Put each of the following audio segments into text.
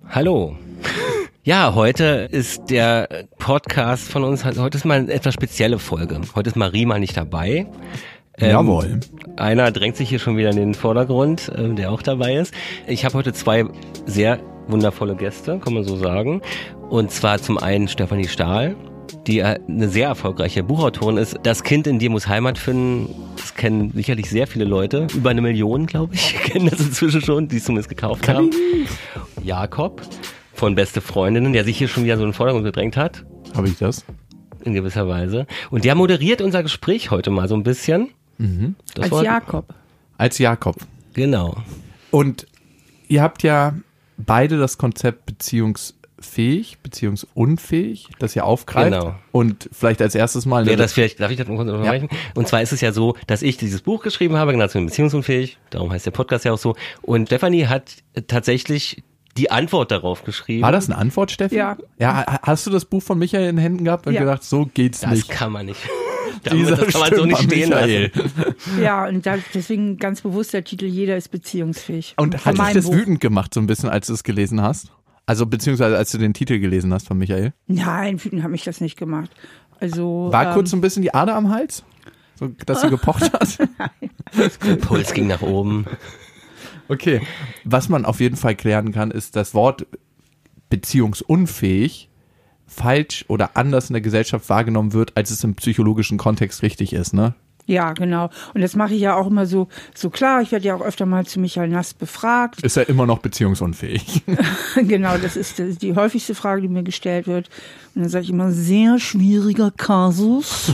Hallo. Ja, heute ist der Podcast von uns, heute ist mal eine etwas spezielle Folge. Heute ist Marie mal nicht dabei. Jawohl. Einer drängt sich hier schon wieder in den Vordergrund, der auch dabei ist. Ich habe heute zwei sehr wundervolle Gäste, kann man so sagen. Und zwar zum einen Stefanie Stahl, die eine sehr erfolgreiche Buchautorin ist. Das Kind in dir muss Heimat finden. Das kennen sicherlich sehr viele Leute. Über 1 Million, glaube ich, kennen das inzwischen schon, die es zumindest gekauft haben. Jakob von Beste Freundinnen, der sich hier schon wieder so in den Vordergrund gedrängt hat. Habe ich das? In gewisser Weise. Und der moderiert unser Gespräch heute mal so ein bisschen. Mhm. Als Jakob. Als Jakob. Genau. Und ihr habt ja beide das Konzept beziehungsfähig, beziehungsunfähig, das ihr aufgreift. Genau. Und vielleicht als erstes mal... Darf ich das noch kurz unterbrechen? Ja. Und zwar ist es ja so, dass ich dieses Buch geschrieben habe, genau zu beziehungsunfähig, darum heißt der Podcast ja auch so. Und Stefanie hat tatsächlich die Antwort darauf geschrieben. War das eine Antwort, Steffi? Ja. Ja, hast du das Buch von Michael in den Händen gehabt und gedacht, so geht's nicht? Das kann man nicht. Das kann man so nicht stehen lassen. Ja, und deswegen ganz bewusst der Titel Jeder ist beziehungsfähig. Und hat dich das wütend gemacht so ein bisschen, als du es gelesen hast? Also beziehungsweise als du den Titel gelesen hast von Michael? Nein, wütend hat mich das nicht gemacht. Also war kurz so ein bisschen die Ader am Hals? So, dass sie gepocht hat? Der Puls ging nach oben. Okay, was man auf jeden Fall klären kann, ist das Wort beziehungsunfähig falsch oder anders in der Gesellschaft wahrgenommen wird, als es im psychologischen Kontext richtig ist, ne? Ja, genau. Und das mache ich ja auch immer so klar. Ich werde ja auch öfter mal zu Michael Nast befragt. Ist er immer noch beziehungsunfähig? Genau, das ist die häufigste Frage, die mir gestellt wird. Und dann sage ich immer, sehr schwieriger Kasus.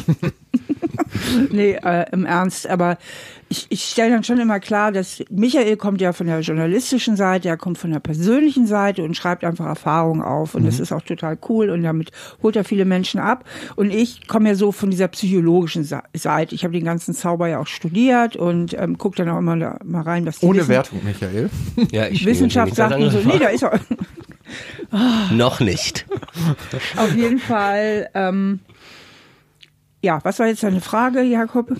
Nee, im Ernst. Aber ich stelle dann schon immer klar, dass Michael kommt ja von der journalistischen Seite, er kommt von der persönlichen Seite und schreibt einfach Erfahrungen auf. Und das ist auch total cool und damit holt er viele Menschen ab. Und ich komme ja so von dieser psychologischen Seite. Ich habe den ganzen Zauber ja auch studiert und gucke dann auch immer mal rein, was die Ohne Wertung, Michael. Ja, Wissenschaft sagt mir so, nee, da ist er. Noch nicht. Auf jeden Fall, ja, was war jetzt deine Frage, Jakob?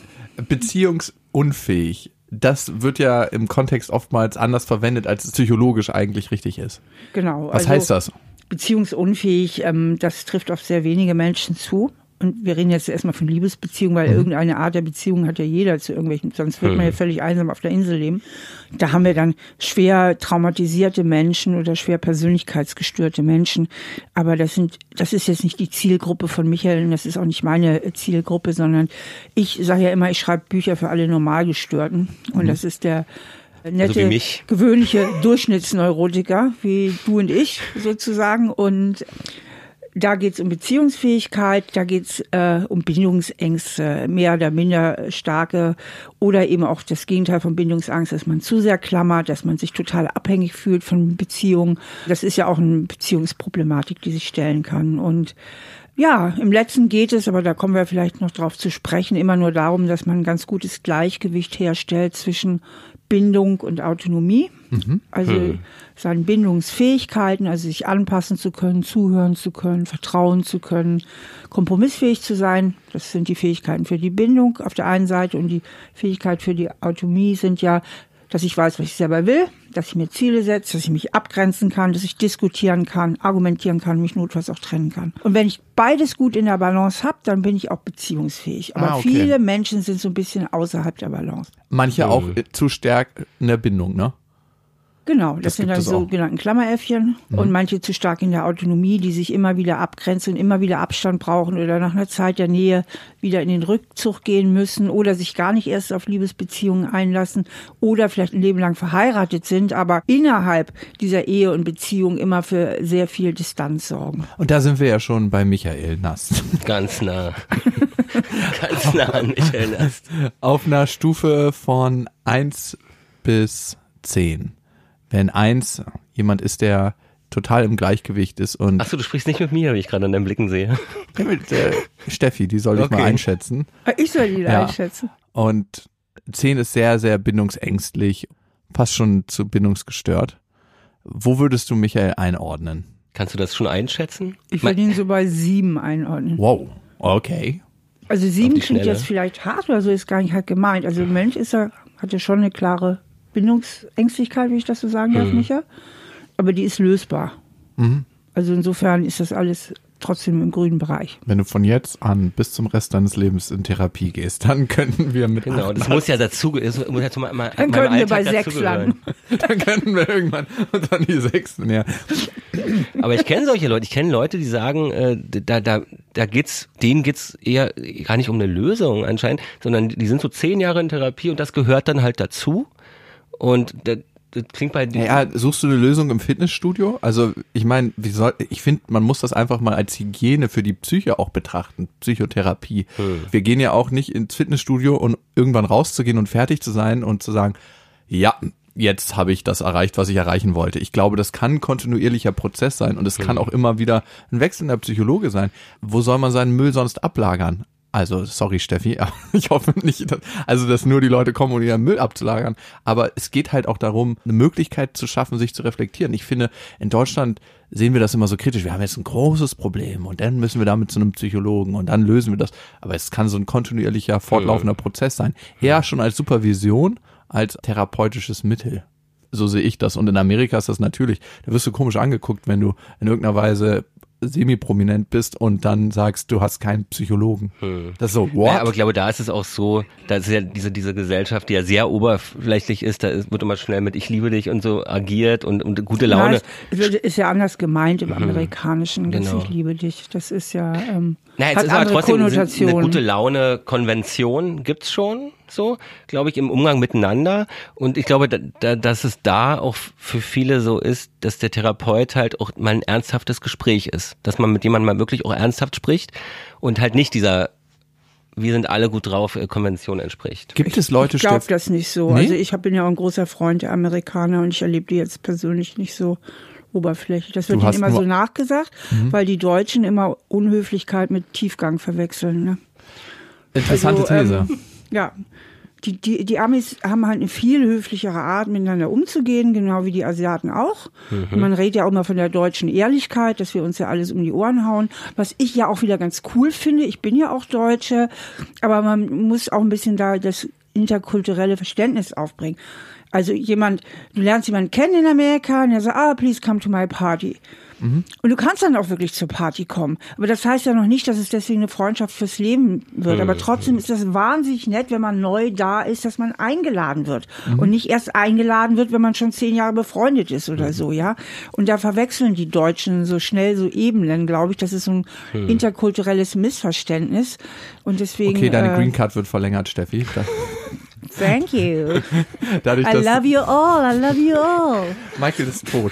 Beziehungsunfähig. Das wird ja im Kontext oftmals anders verwendet, als es psychologisch eigentlich richtig ist. Genau. Was heißt das? Beziehungsunfähig, das trifft auf sehr wenige Menschen zu. Und wir reden jetzt erstmal von Liebesbeziehungen, weil irgendeine Art der Beziehung hat ja jeder zu irgendwelchen, sonst wird man ja völlig einsam auf der Insel leben. Da haben wir dann schwer traumatisierte Menschen oder schwer persönlichkeitsgestörte Menschen. Aber das ist jetzt nicht die Zielgruppe von Michael und das ist auch nicht meine Zielgruppe, sondern ich sage ja immer, ich schreibe Bücher für alle Normalgestörten. Und das ist der nette, also gewöhnliche Durchschnittsneurotiker, wie du und ich sozusagen. Und da geht's um Beziehungsfähigkeit, da geht's um Bindungsängste, mehr oder minder starke oder eben auch das Gegenteil von Bindungsangst, dass man zu sehr klammert, dass man sich total abhängig fühlt von Beziehungen. Das ist ja auch eine Beziehungsproblematik, die sich stellen kann. Und ja, im Letzten geht es, aber da kommen wir vielleicht noch drauf zu sprechen, immer nur darum, dass man ein ganz gutes Gleichgewicht herstellt zwischen Bindung und Autonomie. Also seine Bindungsfähigkeiten, also sich anpassen zu können, zuhören zu können, vertrauen zu können, kompromissfähig zu sein. Das sind die Fähigkeiten für die Bindung auf der einen Seite und die Fähigkeit für die Autonomie sind ja, dass ich weiß, was ich selber will, dass ich mir Ziele setze, dass ich mich abgrenzen kann, dass ich diskutieren kann, argumentieren kann, mich notfalls auch trennen kann. Und wenn ich beides gut in der Balance habe, dann bin ich auch beziehungsfähig. Aber viele Menschen sind so ein bisschen außerhalb der Balance. Manche auch zu stark in der Bindung, ne? Genau, das sind dann sogenannten Klammeräffchen und manche zu stark in der Autonomie, die sich immer wieder abgrenzen, immer wieder Abstand brauchen oder nach einer Zeit der Nähe wieder in den Rückzug gehen müssen oder sich gar nicht erst auf Liebesbeziehungen einlassen oder vielleicht ein Leben lang verheiratet sind, aber innerhalb dieser Ehe und Beziehung immer für sehr viel Distanz sorgen. Und da sind wir ja schon bei Michael Nast. Ganz nah. Ganz nah an Michael Nast. Auf einer Stufe von 1 bis 10. Wenn 1 jemand ist, der total im Gleichgewicht ist und... Achso, du sprichst nicht mit mir, wie ich gerade an deinen Blicken sehe. Ja, mit Steffi, die soll ich mal einschätzen. Ich soll die einschätzen. Und 10 ist sehr, sehr bindungsängstlich, fast schon zu bindungsgestört. Wo würdest du Michael einordnen? Kannst du das schon einschätzen? Ich würde ihn so bei 7 einordnen. Wow, okay. Also 7 klingt jetzt vielleicht hart oder so, ist gar nicht halt gemeint. Also ein Mensch hat ja schon eine klare Bindungsängstlichkeit, wie ich das so sagen darf, Micha. Aber die ist lösbar. Also insofern ist das alles trotzdem im grünen Bereich. Wenn du von jetzt an bis zum Rest deines Lebens in Therapie gehst, dann könnten wir mit. Genau, das muss ja dazu, dann können wir bei 6 landen. Dann könnten wir irgendwann und dann die 6. Ja. Aber ich kenne solche Leute. Ich kenne Leute, die sagen, denen geht's eher gar nicht um eine Lösung anscheinend, sondern die sind so 10 Jahre in Therapie und das gehört dann halt dazu. Und das klingt bei dir. Ja, suchst du eine Lösung im Fitnessstudio? Also ich meine, ich finde, man muss das einfach mal als Hygiene für die Psyche auch betrachten, Psychotherapie. Wir gehen ja auch nicht ins Fitnessstudio, um irgendwann rauszugehen und fertig zu sein und zu sagen, ja, jetzt habe ich das erreicht, was ich erreichen wollte. Ich glaube, das kann ein kontinuierlicher Prozess sein und es kann auch immer wieder ein wechselnder Psychologe sein. Wo soll man seinen Müll sonst ablagern? Also, sorry Steffi, aber ich hoffe nicht, dass nur die Leute kommen, um ihren Müll abzulagern. Aber es geht halt auch darum, eine Möglichkeit zu schaffen, sich zu reflektieren. Ich finde, in Deutschland sehen wir das immer so kritisch. Wir haben jetzt ein großes Problem und dann müssen wir damit zu einem Psychologen und dann lösen wir das. Aber es kann so ein kontinuierlicher, fortlaufender Prozess sein. Eher schon als Supervision, als therapeutisches Mittel. So sehe ich das. Und in Amerika ist das natürlich, da wirst du komisch angeguckt, wenn du in irgendeiner Weise semi-prominent bist und dann sagst, du hast keinen Psychologen. Das ist so, what? Ja, aber ich glaube, da ist es auch so, da ist ja diese Gesellschaft, die ja sehr oberflächlich ist, wird immer schnell mit ich liebe dich und so agiert und gute Laune. Ja, ist ja anders gemeint im Amerikanischen, dass ich liebe dich. Das ist ja hat andere trotzdem Konnotationen. Eine gute Laune-Konvention gibt's schon, so, glaube ich, im Umgang miteinander. Und ich glaube, dass es da auch für viele so ist, dass der Therapeut halt auch mal ein ernsthaftes Gespräch ist. Dass man mit jemandem mal wirklich auch ernsthaft spricht und halt nicht dieser wir sind alle gut drauf, Konvention entspricht. Gibt es Leute, ich glaube das nicht so. Nee? Also ich bin ja auch ein großer Freund der Amerikaner und ich erlebe die jetzt persönlich nicht so oberflächlich. Das wird ihnen immer so nachgesagt, weil die Deutschen immer Unhöflichkeit mit Tiefgang verwechseln. Ne? Interessante These. Ja, die Amis haben halt eine viel höflichere Art, miteinander umzugehen, genau wie die Asiaten auch. Und man redet ja auch immer von der deutschen Ehrlichkeit, dass wir uns ja alles um die Ohren hauen, was ich ja auch wieder ganz cool finde. Ich bin ja auch Deutsche, aber man muss auch ein bisschen da das interkulturelle Verständnis aufbringen. Also du lernst jemanden kennen in Amerika und der sagt, please come to my party. Und du kannst dann auch wirklich zur Party kommen. Aber das heißt ja noch nicht, dass es deswegen eine Freundschaft fürs Leben wird. Aber trotzdem ist das wahnsinnig nett, wenn man neu da ist, dass man eingeladen wird. Und nicht erst eingeladen wird, wenn man schon 10 Jahre befreundet ist oder so, ja. Und da verwechseln die Deutschen so schnell so Ebenen, glaube ich. Das ist so ein interkulturelles Missverständnis. Und deswegen. Okay, deine Green Card wird verlängert, Steffi. Thank you. Dadurch, I love you all, I love you all. Michael ist tot.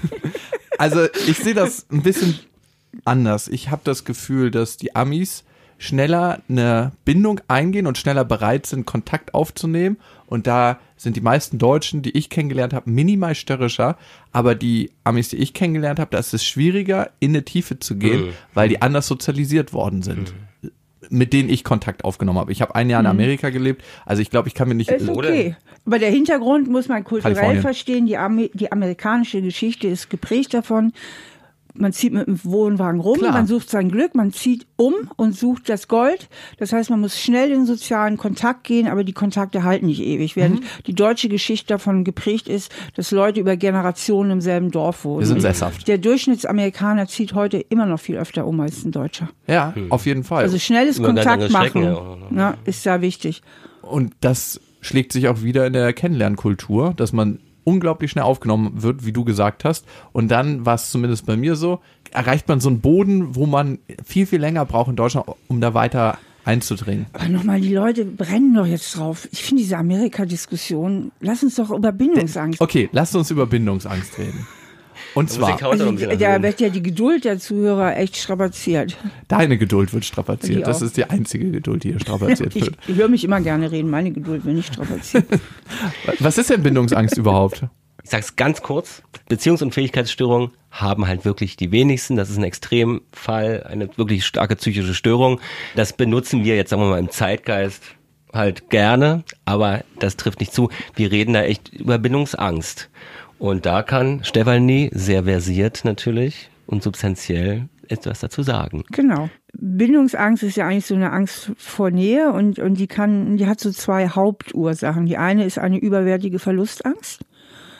Also ich sehe das ein bisschen anders. Ich habe das Gefühl, dass die Amis schneller eine Bindung eingehen und schneller bereit sind, Kontakt aufzunehmen. Und da sind die meisten Deutschen, die ich kennengelernt habe, minimal störrischer. Aber die Amis, die ich kennengelernt habe, da ist es schwieriger, in eine Tiefe zu gehen, weil die anders sozialisiert worden sind. Mit denen ich Kontakt aufgenommen habe. Ich habe 1 Jahr in Amerika gelebt, also ich glaube, ich kann mir nicht... Ist okay. Aber der Hintergrund muss man kulturell verstehen. Die amerikanische Geschichte ist geprägt davon, man zieht mit dem Wohnwagen rum, man sucht sein Glück, man zieht um und sucht das Gold. Das heißt, man muss schnell in sozialen Kontakt gehen, aber die Kontakte halten nicht ewig. Während die deutsche Geschichte davon geprägt ist, dass Leute über Generationen im selben Dorf wohnen. Wir sind sesshaft. Der Durchschnittsamerikaner zieht heute immer noch viel öfter um als ein Deutscher. Ja, auf jeden Fall. Also schnelles Kontakt machen ist da wichtig. Und das schlägt sich auch wieder in der Kennenlernkultur, dass man unglaublich schnell aufgenommen wird, wie du gesagt hast. Und dann war es zumindest bei mir so, erreicht man so einen Boden, wo man viel, viel länger braucht in Deutschland, um da weiter einzudringen. Aber nochmal, die Leute brennen doch jetzt drauf. Ich finde diese Amerika-Diskussion, lass uns doch über Bindungsangst. Okay, lass uns über Bindungsangst reden. Und zwar, da wird ja die Geduld der Zuhörer echt strapaziert. Deine Geduld wird strapaziert. Das ist die einzige Geduld, die hier strapaziert wird. Ich höre mich immer gerne reden. Meine Geduld wird nicht strapaziert. Was ist denn Bindungsangst überhaupt? Ich sag's ganz kurz. Beziehungs- und Fähigkeitsstörungen haben halt wirklich die wenigsten. Das ist ein Extremfall, eine wirklich starke psychische Störung. Das benutzen wir jetzt, sagen wir mal, im Zeitgeist halt gerne, aber das trifft nicht zu. Wir reden da echt über Bindungsangst. Und da kann Stefanie sehr versiert natürlich und substanziell etwas dazu sagen. Genau. Bindungsangst ist ja eigentlich so eine Angst vor Nähe und die hat so 2 Hauptursachen. Die eine ist eine überwältige Verlustangst.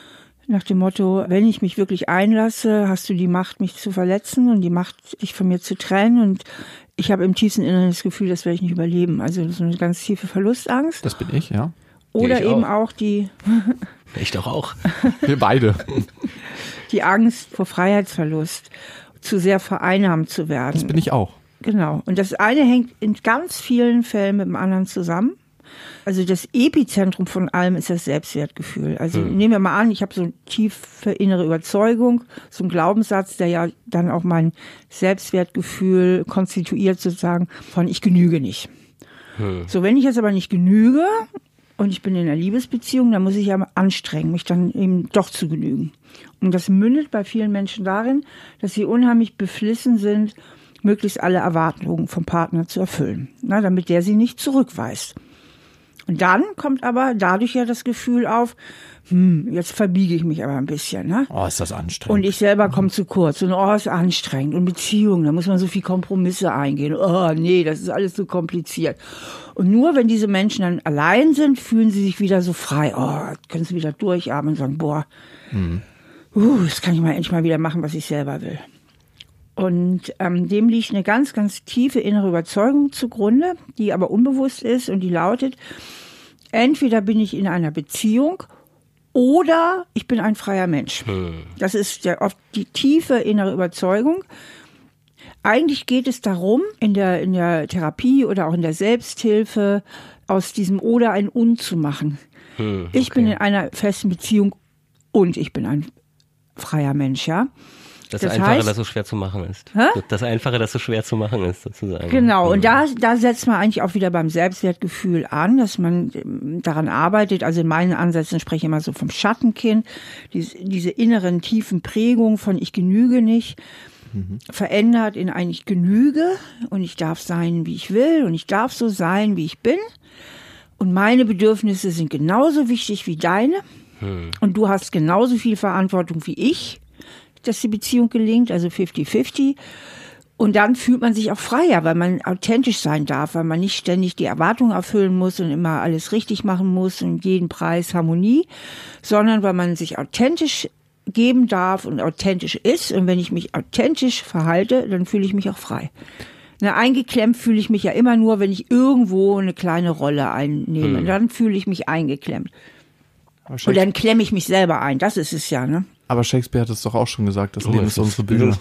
nach dem Motto, wenn ich mich wirklich einlasse, hast du die Macht, mich zu verletzen und die Macht, dich von mir zu trennen. Und ich habe im tiefsten Inneren das Gefühl, das werde ich nicht überleben. Also das ist eine ganz tiefe Verlustangst. Das bin ich, ja. Oder ich eben auch. auch die Ich doch auch. Wir beide. die Angst vor Freiheitsverlust, zu sehr vereinnahmt zu werden. Das bin ich auch. Genau. Und das eine hängt in ganz vielen Fällen mit dem anderen zusammen. Also das Epizentrum von allem ist das Selbstwertgefühl. Also nehmen wir mal an, ich habe so eine tiefe innere Überzeugung, so ein Glaubenssatz, der ja dann auch mein Selbstwertgefühl konstituiert sozusagen von ich genüge nicht. So, wenn ich jetzt aber nicht genüge und ich bin in einer Liebesbeziehung, dann muss ich ja anstrengen, mich dann eben doch zu genügen. Und das mündet bei vielen Menschen darin, dass sie unheimlich beflissen sind, möglichst alle Erwartungen vom Partner zu erfüllen, damit der sie nicht zurückweist. Und dann kommt aber dadurch ja das Gefühl auf, jetzt verbiege ich mich aber ein bisschen. Ne? Oh, ist das anstrengend. Und ich selber komme zu kurz. Und ist anstrengend. Und Beziehungen, da muss man so viel Kompromisse eingehen. Oh, nee, das ist alles so kompliziert. Und nur wenn diese Menschen dann allein sind, fühlen sie sich wieder so frei. Oh, können sie wieder durchatmen und sagen, boah, das kann ich mal endlich mal wieder machen, was ich selber will. Und dem liegt eine ganz, ganz tiefe innere Überzeugung zugrunde, die aber unbewusst ist und die lautet, entweder bin ich in einer Beziehung oder ich bin ein freier Mensch. Das ist oft die tiefe innere Überzeugung. Eigentlich geht es darum, in der Therapie oder auch in der Selbsthilfe aus diesem Oder ein Und zu machen. Okay. Ich bin in einer festen Beziehung und ich bin ein freier Mensch, ja. Das Einfache, das so schwer zu machen ist. Hä? Das Einfache, das so schwer zu machen ist, sozusagen. Genau, und da setzt man eigentlich auch wieder beim Selbstwertgefühl an, dass man daran arbeitet. Also in meinen Ansätzen spreche ich immer so vom Schattenkind, diese inneren tiefen Prägungen von ich genüge nicht, verändert in ein ich genüge und ich darf sein, wie ich will und ich darf so sein, wie ich bin. Und meine Bedürfnisse sind genauso wichtig wie deine und du hast genauso viel Verantwortung wie ich, dass die Beziehung gelingt, also 50-50. Und dann fühlt man sich auch freier, weil man authentisch sein darf, weil man nicht ständig die Erwartungen erfüllen muss und immer alles richtig machen muss und jeden Preis Harmonie, sondern weil man sich authentisch geben darf und authentisch ist. Und wenn ich mich authentisch verhalte, dann fühle ich mich auch frei. Eingeklemmt fühle ich mich ja immer nur, wenn ich irgendwo eine kleine Rolle einnehme. Dann fühle ich mich eingeklemmt. Und dann klemme ich mich selber ein. Das ist es ja, ne? Aber Shakespeare hat es doch auch schon gesagt, das Leben ist unsere Bühne.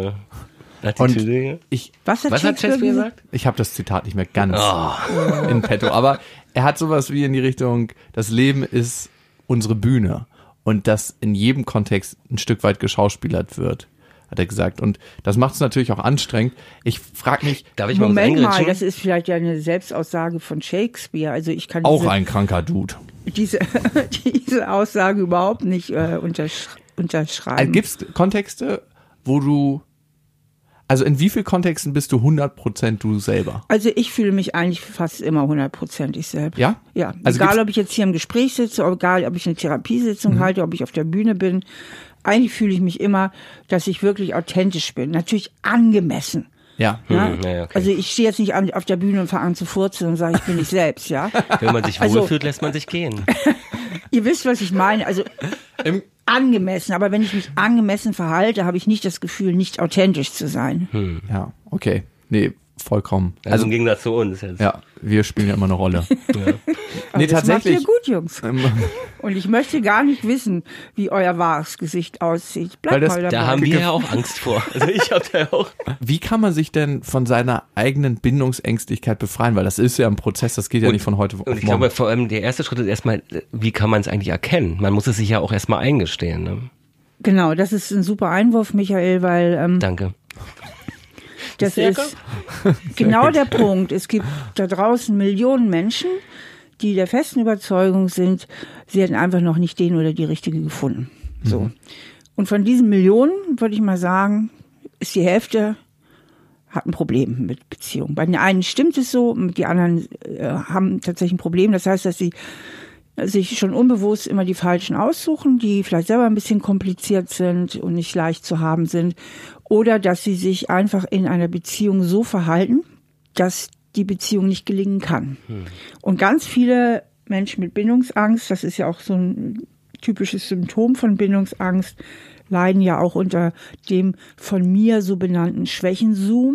Und Was hat Shakespeare gesagt? Ich habe das Zitat nicht mehr ganz in petto, aber er hat sowas wie in die Richtung, das Leben ist unsere Bühne und das in jedem Kontext ein Stück weit geschauspielert wird, hat er gesagt. Und das macht es natürlich auch anstrengend. Ich frage mich... Darf ich Moment mal mal, das ist vielleicht ja eine Selbstaussage von Shakespeare. Also ich kann auch ein kranker Dude. Diese Aussage überhaupt nicht unterschreiben. Gibt es Kontexte, wo du, also in wie vielen Kontexten bist du 100% du selber? Also ich fühle mich eigentlich fast immer 100% ich selbst. Ja? Ja, also egal ob ich jetzt hier im Gespräch sitze, egal ob ich eine Therapiesitzung halte, ob ich auf der Bühne bin, eigentlich fühle ich mich immer, dass ich wirklich authentisch bin. Natürlich angemessen. Ja. Ja? Ja, okay. Also ich stehe jetzt nicht auf der Bühne und fange an zu furzen und sage, ich bin nicht selbst, ja. Wenn man sich wohlfühlt, lässt man sich gehen. Ihr wisst, was ich meine. Also angemessen. Aber wenn ich mich angemessen verhalte, habe ich nicht das Gefühl, nicht authentisch zu sein. Ja, okay. Nee, vollkommen. Also im Gegensatz zu uns jetzt. Ja, wir spielen ja immer eine Rolle. Nee, Das tatsächlich. macht ihr gut, Jungs. Und ich möchte gar nicht wissen, wie euer wahres Gesicht aussieht. Weil Bleibt das- mal dabei. Da haben wir ja auch Angst vor. Also ich habe da ja auch. Wie kann man sich denn von seiner eigenen Bindungsängstlichkeit befreien? Weil das ist ja ein Prozess, das geht ja nicht von heute auf Und ich morgen. glaube, vor allem der erste Schritt ist erstmal, wie kann man es eigentlich erkennen? Man muss es sich ja auch erstmal eingestehen. Ne? Genau, das ist ein super Einwurf, Michael, weil Danke. das ist genau der Punkt. Es gibt da draußen Millionen Menschen, die der festen Überzeugung sind, sie hätten einfach noch nicht den oder die Richtige gefunden. So. Und von diesen Millionen, würde ich mal sagen, ist die Hälfte hat ein Problem mit Beziehungen. Bei den einen stimmt es so, die anderen haben tatsächlich ein Problem. Das heißt, dass sie sich schon unbewusst immer die Falschen aussuchen, die vielleicht selber ein bisschen kompliziert sind und nicht leicht zu haben sind. Oder dass sie sich einfach in einer Beziehung so verhalten, dass die Beziehung nicht gelingen kann. Und ganz viele Menschen mit Bindungsangst, das ist ja auch so ein typisches Symptom von Bindungsangst, leiden ja auch unter dem von mir so benannten Schwächenzoom.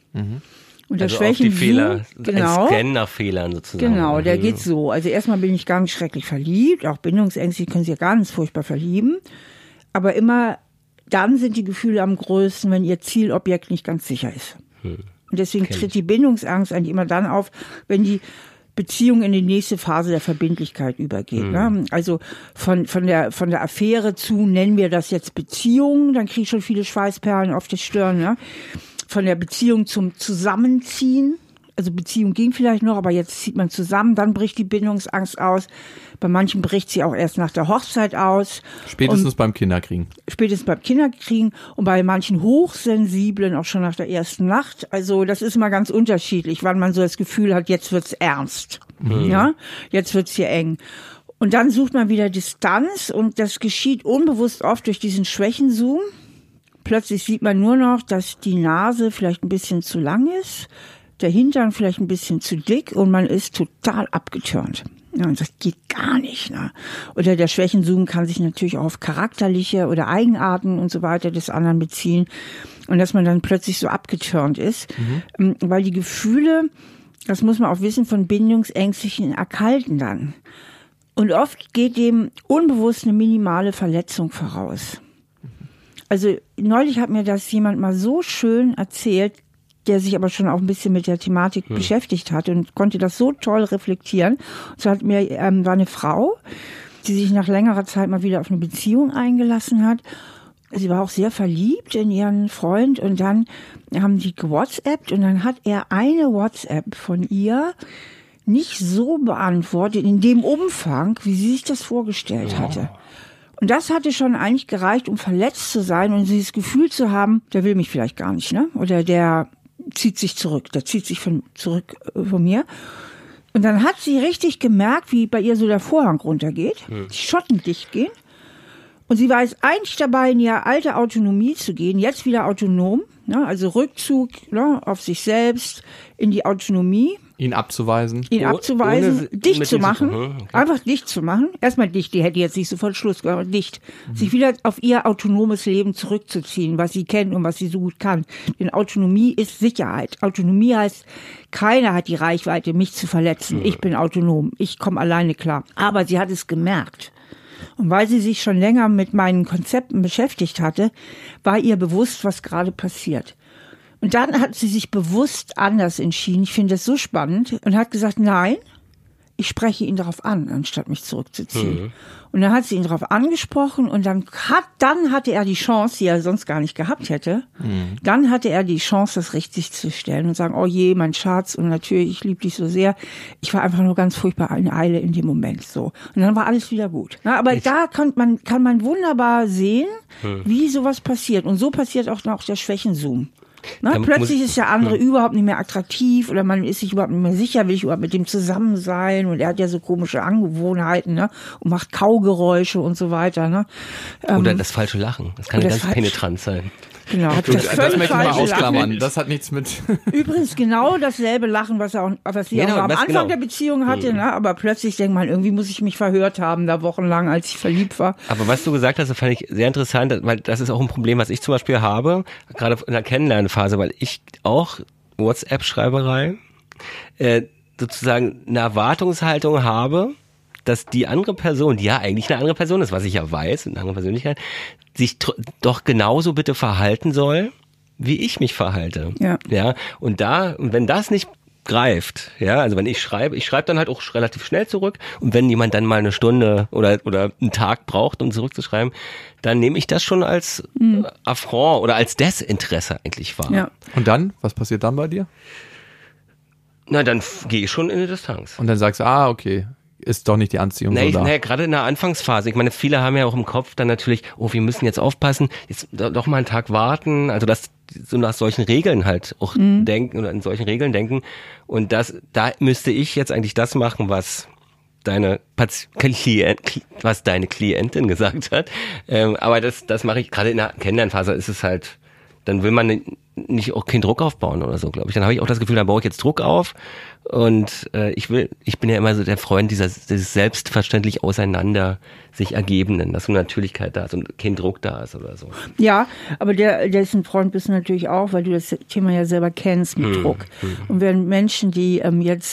Und der also auf die Schwächenzoom, Fehler, genau, ein Scan nach Fehlern sozusagen. genau, der geht so. Also erstmal bin ich ganz schrecklich verliebt, auch Bindungsängste können sich ja ganz furchtbar verlieben. Aber immer dann sind die Gefühle am größten, wenn ihr Zielobjekt nicht ganz sicher ist. Und deswegen tritt die Bindungsangst eigentlich immer dann auf, wenn die Beziehung in die nächste Phase der Verbindlichkeit übergeht. Ne? Also von der Affäre zu, nennen wir das jetzt Beziehung, dann kriege ich schon viele Schweißperlen auf die Stirn. Ne? Von der Beziehung zum Zusammenziehen, also Beziehung ging vielleicht noch, aber jetzt zieht man zusammen, dann bricht die Bindungsangst aus. Bei manchen bricht sie auch erst nach der Hochzeit aus. Spätestens beim Kinderkriegen. Spätestens beim Kinderkriegen und bei manchen Hochsensiblen auch schon nach der ersten Nacht. Also das ist mal ganz unterschiedlich, wann man so das Gefühl hat, jetzt wird's ernst. Ja, jetzt wird's hier eng. Und dann sucht man wieder Distanz und das geschieht unbewusst oft durch diesen Schwächenzoom. Plötzlich sieht man nur noch, dass die Nase vielleicht ein bisschen zu lang ist, der Hintern vielleicht ein bisschen zu dick und man ist total abgetürnt. Ja, und das geht gar nicht. Ne? Oder der Schwächenzoom kann sich natürlich auch auf charakterliche oder Eigenarten und so weiter des anderen beziehen. Und dass man dann plötzlich so abgetürnt ist. Weil die Gefühle, das muss man auch wissen, von Bindungsängstlichen erkalten dann. Und oft geht dem unbewusst eine minimale Verletzung voraus. Also neulich hat mir das jemand mal so schön erzählt, der sich aber schon auch ein bisschen mit der Thematik beschäftigt hat und konnte das so toll reflektieren. Und so war eine Frau, die sich nach längerer Zeit mal wieder auf eine Beziehung eingelassen hat. Sie war auch sehr verliebt in ihren Freund und dann haben die gewhatsappt und dann hat er eine WhatsApp von ihr nicht so beantwortet, in dem Umfang, wie sie sich das vorgestellt hatte. Und das hatte schon eigentlich gereicht, um verletzt zu sein und dieses Gefühl zu haben, der will mich vielleicht gar nicht, ne? Oder der zieht sich zurück, zurück von mir. Und dann hat sie richtig gemerkt, wie bei ihr so der Vorhang runtergeht, die Schotten dicht gehen. Und sie war jetzt eigentlich dabei, in ihre alte Autonomie zu gehen, jetzt wieder autonom, ne? Also Rückzug, ne? Auf sich selbst, in die Autonomie. Ihn abzuweisen, dicht zu machen, einfach dicht zu machen. Erstmal dicht, die hätte jetzt nicht sofort Schluss gemacht, dicht. Sich wieder auf ihr autonomes Leben zurückzuziehen, was sie kennt und was sie so gut kann. Denn Autonomie ist Sicherheit. Autonomie heißt, keiner hat die Reichweite, mich zu verletzen. Ich bin autonom, ich komme alleine klar. Aber sie hat es gemerkt. Und weil sie sich schon länger mit meinen Konzepten beschäftigt hatte, war ihr bewusst, was gerade passiert. Und dann hat sie sich bewusst anders entschieden. Ich finde das so spannend und hat gesagt, nein, ich spreche ihn darauf an, anstatt mich zurückzuziehen. Und dann hat sie ihn darauf angesprochen und dann hatte er die Chance, die er sonst gar nicht gehabt hätte. Dann hatte er die Chance, das richtig zu stellen und sagen, oh je, mein Schatz, und natürlich, ich liebe dich so sehr. Ich war einfach nur ganz furchtbar in Eile in dem Moment so. Und dann war alles wieder gut. Na, aber da kann man wunderbar sehen, wie sowas passiert. Und so passiert auch noch der Schwächenzoom. Na, plötzlich ist der andere überhaupt nicht mehr attraktiv oder man ist sich überhaupt nicht mehr sicher, will ich überhaupt mit dem zusammen sein und er hat ja so komische Angewohnheiten, ne, und macht Kaugeräusche und so weiter, ne. Oder das falsche Lachen, das kann ganz penetrant sein. Genau. Das möchte ich mal ausklammern. Das hat nichts mit. Übrigens genau dasselbe Lachen, was sie auch am Anfang der Beziehung hatte, ne? Aber plötzlich denkt man, irgendwie muss ich mich verhört haben, da wochenlang, als ich verliebt war. Aber was du gesagt hast, das fand ich sehr interessant, weil das ist auch ein Problem, was ich zum Beispiel habe, gerade in der Kennenlernphase, weil ich auch WhatsApp-Schreiberei sozusagen eine Erwartungshaltung habe, dass die andere Person, die ja eigentlich eine andere Person ist, was ich ja weiß, eine andere Persönlichkeit, sich doch genauso bitte verhalten soll, wie ich mich verhalte. Ja. Und wenn das nicht greift, ja, also wenn ich schreibe dann halt auch relativ schnell zurück und wenn jemand dann mal eine Stunde oder einen Tag braucht, um zurückzuschreiben, dann nehme ich das schon als Affront oder als Desinteresse eigentlich wahr. Ja. Und dann, was passiert dann bei dir? Na, dann gehe ich schon in die Distanz. Und dann sagst du, okay, ist doch nicht die Anziehung so da. Gerade in der Anfangsphase. Ich meine, viele haben ja auch im Kopf dann natürlich, wir müssen jetzt aufpassen, jetzt doch mal einen Tag warten. Also das so nach solchen Regeln halt auch denken oder in solchen Regeln denken. Und da müsste ich jetzt eigentlich das machen, was deine Klientin gesagt hat. Aber das mache ich gerade in der Kennenlernphase. Ist es halt dann will man nicht auch keinen Druck aufbauen oder so, glaube ich. Dann habe ich auch das Gefühl, da baue ich jetzt Druck auf und ich bin ja immer so der Freund dieses selbstverständlich auseinander sich Ergebenden, dass eine Natürlichkeit da ist und kein Druck da ist oder so. Ja, aber dessen Freund bist du natürlich auch, weil du das Thema ja selber kennst mit Druck. Und wenn Menschen, die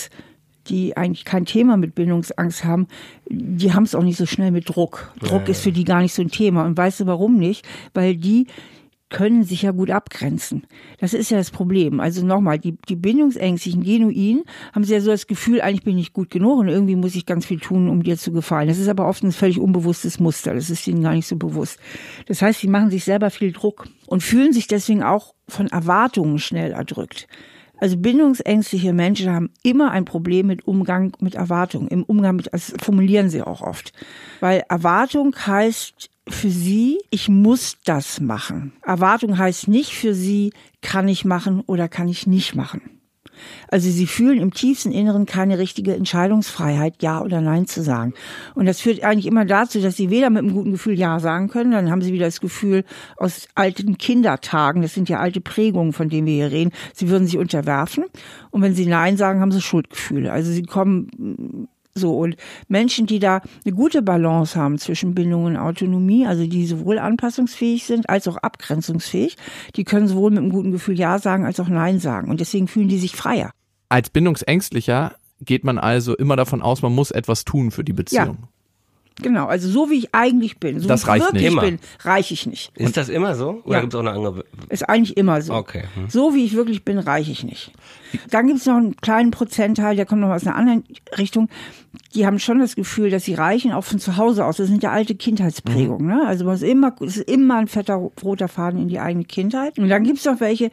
eigentlich kein Thema mit Bindungsangst haben, die haben es auch nicht so schnell mit Druck. Druck ist für die gar nicht so ein Thema. Und weißt du warum nicht? Weil die können sich ja gut abgrenzen. Das ist ja das Problem. Also nochmal, die Bindungsängstlichen, genuin, haben sie ja so das Gefühl, eigentlich bin ich gut genug und irgendwie muss ich ganz viel tun, um dir zu gefallen. Das ist aber oft ein völlig unbewusstes Muster. Das ist ihnen gar nicht so bewusst. Das heißt, sie machen sich selber viel Druck und fühlen sich deswegen auch von Erwartungen schnell erdrückt. Also bindungsängstliche Menschen haben immer ein Problem mit Umgang mit Erwartungen. Im Umgang das formulieren sie auch oft. Weil Erwartung heißt für sie, ich muss das machen. Erwartung heißt nicht für sie, kann ich machen oder kann ich nicht machen. Also sie fühlen im tiefsten Inneren keine richtige Entscheidungsfreiheit, Ja oder Nein zu sagen. Und das führt eigentlich immer dazu, dass sie weder mit einem guten Gefühl Ja sagen können, dann haben sie wieder das Gefühl aus alten Kindertagen, das sind ja alte Prägungen, von denen wir hier reden, sie würden sich unterwerfen. Und wenn sie Nein sagen, haben sie Schuldgefühle. Also sie kommen so, und Menschen, die da eine gute Balance haben zwischen Bindung und Autonomie, also die sowohl anpassungsfähig sind als auch abgrenzungsfähig, die können sowohl mit einem guten Gefühl Ja sagen als auch Nein sagen. Und deswegen fühlen die sich freier. Als Bindungsängstlicher geht man also immer davon aus, man muss etwas tun für die Beziehung. Ja. Genau, also so wie ich eigentlich bin, so das wie ich wirklich nicht. bin, reiche ich nicht. Ist das immer so? Oder Ja. gibt es auch eine andere? Ist eigentlich immer so. Okay. So wie ich wirklich bin, reiche ich nicht. Dann gibt es noch einen kleinen Prozentteil, der kommt noch aus einer anderen Richtung. Die haben schon das Gefühl, dass sie reichen, auch von zu Hause aus. Das sind ja alte Kindheitsprägungen. Ne? Also es ist immer ein fetter roter Faden in die eigene Kindheit. Und dann gibt es noch welche,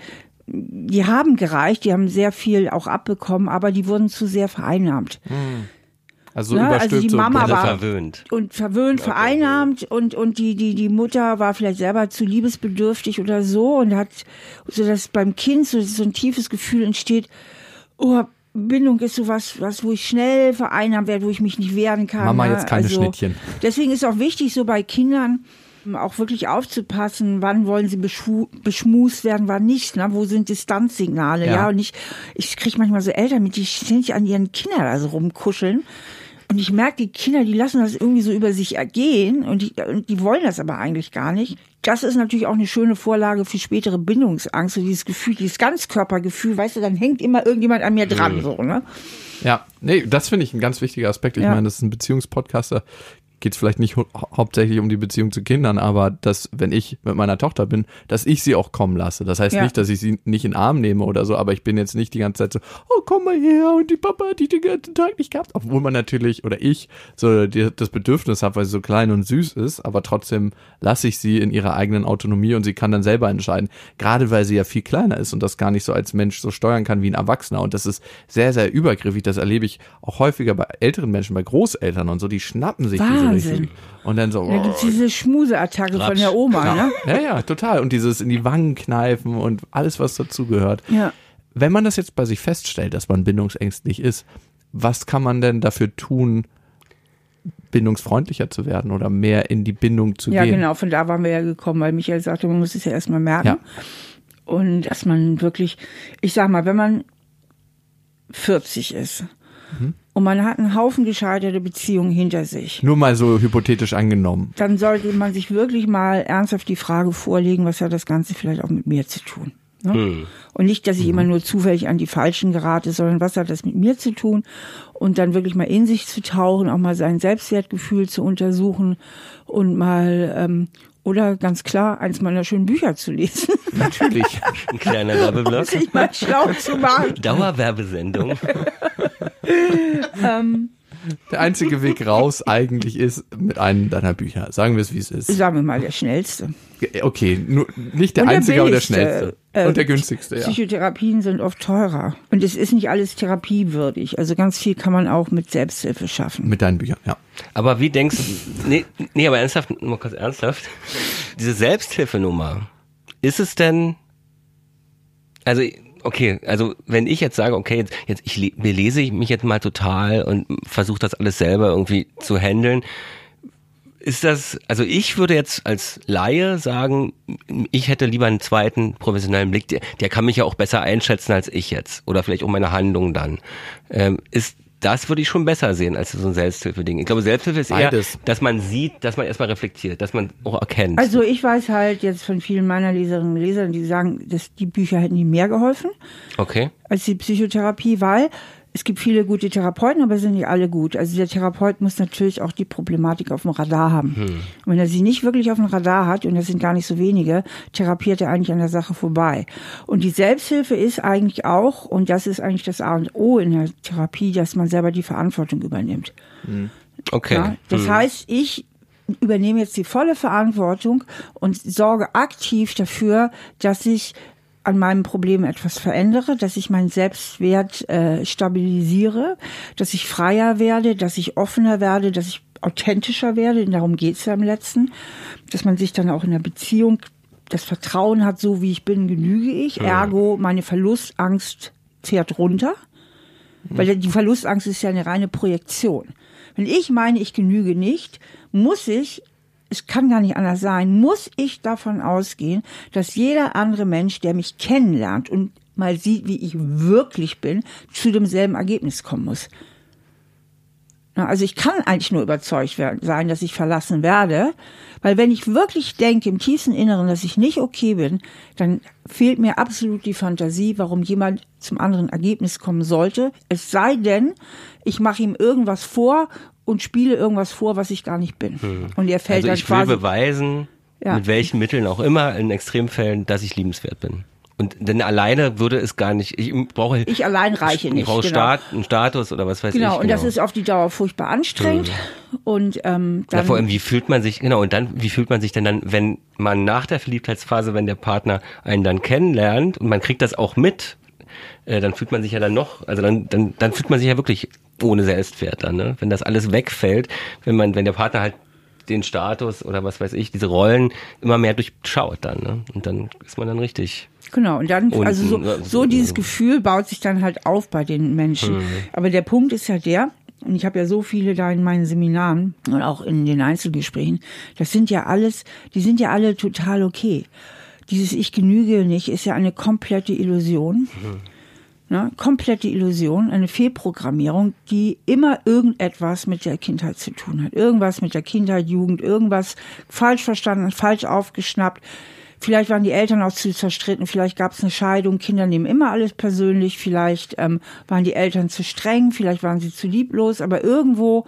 die haben gereicht, die haben sehr viel auch abbekommen, aber die wurden zu sehr vereinnahmt. Also Ne? überstülpt Also die so Mama Also war verwöhnt. und verwöhnt, vereinnahmt und die Mutter war vielleicht selber zu liebesbedürftig oder so und hat, so dass beim Kind so ein tiefes Gefühl entsteht, oh, Bindung ist so was, wo ich schnell vereinnahmt werde, wo ich mich nicht wehren kann. Mama, ne? jetzt keine Also, Schnittchen. Deswegen ist auch wichtig, so bei Kindern auch wirklich aufzupassen, wann wollen sie beschmust werden, wann nicht, ne? Wo sind Distanzsignale, ja? Und ich kriege manchmal so Eltern mit, die ständig an ihren Kindern also rumkuscheln. Und ich merke, die Kinder, die lassen das irgendwie so über sich ergehen und die wollen das aber eigentlich gar nicht. Das ist natürlich auch eine schöne Vorlage für spätere Bindungsangst, so dieses Gefühl, dieses Ganzkörpergefühl, weißt du, dann hängt immer irgendjemand an mir dran, so, ne? Ja, nee, das finde ich ein ganz wichtiger Aspekt. Ich meine, das ist ein Beziehungspodcast, da geht es vielleicht nicht hauptsächlich um die Beziehung zu Kindern, aber dass, wenn ich mit meiner Tochter bin, dass ich sie auch kommen lasse. Das heißt nicht, dass ich sie nicht in den Arm nehme oder so, aber ich bin jetzt nicht die ganze Zeit so, oh, komm mal her und die Papa hat die den ganzen Tag nicht gehabt. Obwohl man natürlich, oder ich, so das Bedürfnis habe, weil sie so klein und süß ist, aber trotzdem lasse ich sie in ihrer eigenen Autonomie und sie kann dann selber entscheiden. Gerade weil sie ja viel kleiner ist und das gar nicht so als Mensch so steuern kann wie ein Erwachsener. Und das ist sehr, sehr übergriffig. Das erlebe ich auch häufiger bei älteren Menschen, bei Großeltern und so, die schnappen sich diese richtig. Und dann so, Da gibt's diese Schmuseattacke von der Oma, ne? Ja, total. Und dieses in die Wangen kneifen und alles, was dazugehört. Ja. Wenn man das jetzt bei sich feststellt, dass man bindungsängstlich ist, was kann man denn dafür tun, bindungsfreundlicher zu werden oder mehr in die Bindung zu Ja, gehen? genau, von da waren wir ja gekommen, weil Michael sagte, man muss es ja erstmal merken. Ja. Und dass man wirklich, ich sag mal, wenn man 40 ist und man hat einen Haufen gescheiterte Beziehungen hinter sich, Nur mal so hypothetisch angenommen. dann sollte man sich wirklich mal ernsthaft die Frage vorlegen, was hat das Ganze vielleicht auch mit mir zu tun. Ne? Und nicht, dass ich immer nur zufällig an die Falschen gerate, sondern was hat das mit mir zu tun? Und dann wirklich mal in sich zu tauchen, auch mal sein Selbstwertgefühl zu untersuchen und mal, oder ganz klar, eins meiner schönen Bücher zu lesen. Natürlich. Ein kleiner Werbeblock. Sich mal schlau zu machen. Dauerwerbesendung. Der einzige Weg raus eigentlich ist mit einem deiner Bücher. Sagen wir es, wie es ist. Sagen wir mal, der schnellste. Okay, nur nicht der Und der einzige, aber der billigste. schnellste. Und der günstigste, ja. Psychotherapien sind oft teurer. Und es ist nicht alles therapiewürdig. Also ganz viel kann man auch mit Selbsthilfe schaffen. Mit deinen Büchern, ja. Aber wie denkst du, nee, aber ernsthaft, nur kurz ernsthaft, diese Selbsthilfenummer, ist es denn, also, okay, also wenn ich jetzt sage, okay, jetzt belese ich mich jetzt mal total und versuche das alles selber irgendwie zu handeln, Ist das, also ich würde jetzt als Laie sagen, ich hätte lieber einen zweiten professionellen Blick, der kann mich ja auch besser einschätzen als ich jetzt oder vielleicht auch meine Handlung dann. Das würde ich schon besser sehen als so ein Selbsthilfe-Ding. Ich glaube, Selbsthilfe ist eher, dass man sieht, dass man erstmal reflektiert, dass man auch erkennt. Also ich weiß halt jetzt von vielen meiner Leserinnen und Lesern, die sagen, dass die Bücher hätten ihnen mehr geholfen als die Psychotherapie, weil es gibt viele gute Therapeuten, aber sind nicht alle gut. Also der Therapeut muss natürlich auch die Problematik auf dem Radar haben. Und wenn er sie nicht wirklich auf dem Radar hat, und das sind gar nicht so wenige, therapiert er eigentlich an der Sache vorbei. Und die Selbsthilfe ist eigentlich auch, und das ist eigentlich das A und O in der Therapie, dass man selber die Verantwortung übernimmt. Okay. Ja, das heißt, ich übernehme jetzt die volle Verantwortung und sorge aktiv dafür, dass ich an meinem Problem etwas verändere, dass ich meinen Selbstwert stabilisiere, dass ich freier werde, dass ich offener werde, dass ich authentischer werde. Darum geht's ja im Letzten. Dass man sich dann auch in der Beziehung das Vertrauen hat, so wie ich bin, genüge ich. Ergo, meine Verlustangst fährt runter. Weil die Verlustangst ist ja eine reine Projektion. Wenn ich meine, ich genüge nicht, es kann gar nicht anders sein, muss ich davon ausgehen, dass jeder andere Mensch, der mich kennenlernt und mal sieht, wie ich wirklich bin, zu demselben Ergebnis kommen muss. Also ich kann eigentlich nur überzeugt sein, dass ich verlassen werde, weil wenn ich wirklich denke im tiefsten Inneren, dass ich nicht okay bin, dann fehlt mir absolut die Fantasie, warum jemand zum anderen Ergebnis kommen sollte. Es sei denn, ich mache ihm irgendwas vor und spiele irgendwas vor, was ich gar nicht bin. Und er fällt also dann ich will beweisen, mit welchen Mitteln auch immer, in Extremfällen, dass ich liebenswert bin. Und denn alleine würde es gar nicht, ich allein reiche nicht. Ich brauche einen Status oder was weiß ich. Genau, und das ist auf die Dauer furchtbar anstrengend. Und dann vor allem, wie fühlt man sich denn dann, wenn man nach der Verliebtheitsphase, wenn der Partner einen dann kennenlernt und man kriegt das auch mit, dann fühlt man sich ja dann dann fühlt man sich ja wirklich ohne Selbstwert dann, ne? Wenn das alles wegfällt, wenn der Partner halt den Status oder was weiß ich, diese Rollen immer mehr durchschaut dann, ne? Und dann ist man dann richtig. Genau, und dann, unten, also so dieses Gefühl baut sich dann halt auf bei den Menschen. Aber der Punkt ist ja der, und ich habe ja so viele da in meinen Seminaren und auch in den Einzelgesprächen, die sind ja alle total okay. Dieses Ich genüge nicht ist ja eine komplette Illusion. Ne? Komplette Illusion, eine Fehlprogrammierung, die immer irgendetwas mit der Kindheit zu tun hat. Irgendwas mit der Kindheit, Jugend, irgendwas falsch verstanden, falsch aufgeschnappt. Vielleicht waren die Eltern auch zu zerstritten, vielleicht gab es eine Scheidung, Kinder nehmen immer alles persönlich, vielleicht waren die Eltern zu streng, vielleicht waren sie zu lieblos, aber irgendwo